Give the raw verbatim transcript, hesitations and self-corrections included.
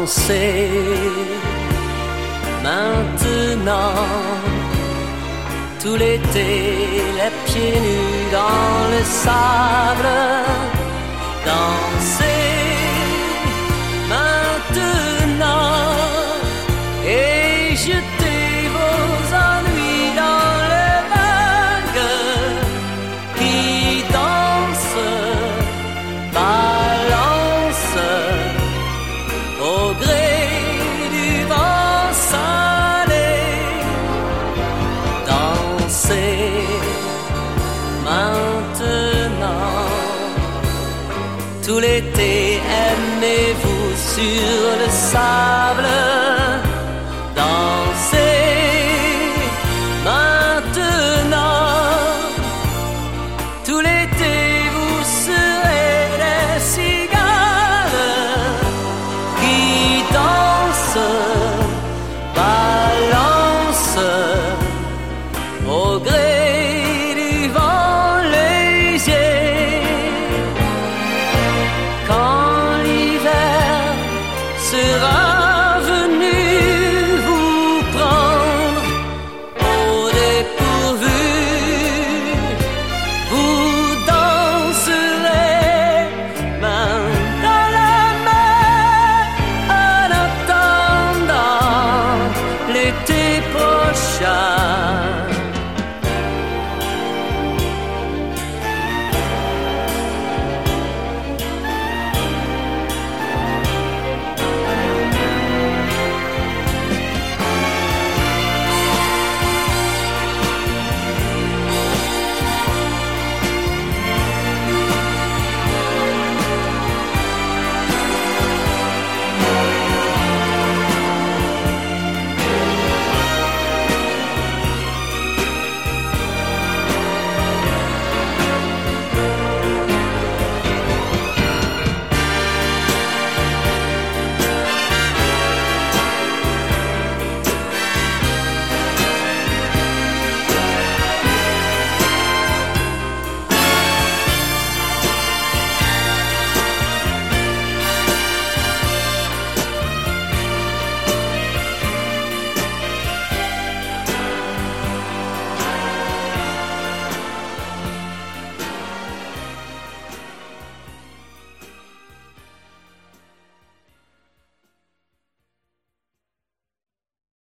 danser maintenant. Tout l'été, les pieds nus dans le sable, danser maintenant et jeter vos ennuis dans les vagues qui dansent, balancent au gré du vent salé. Dansez maintenant. Tout l'été, aimez-vous sur le sable. Dansez